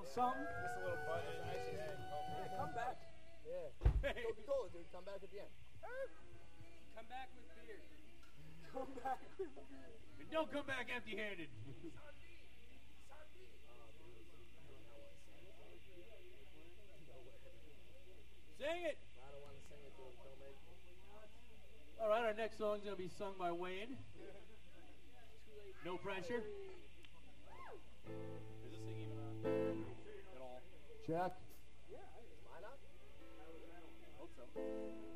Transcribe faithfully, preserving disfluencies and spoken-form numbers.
little something. Just a little budget. Yeah, come back. Yeah. You told it, dude. Come back at the end. Come back with beer. Come back. And don't come back empty-handed. Sing it. I don't want to sing it, dude. Don't make me. All right, our next song is going to be sung by Wayne. No pressure. Is this thing even on at all? Check. Is mine on? Hope so.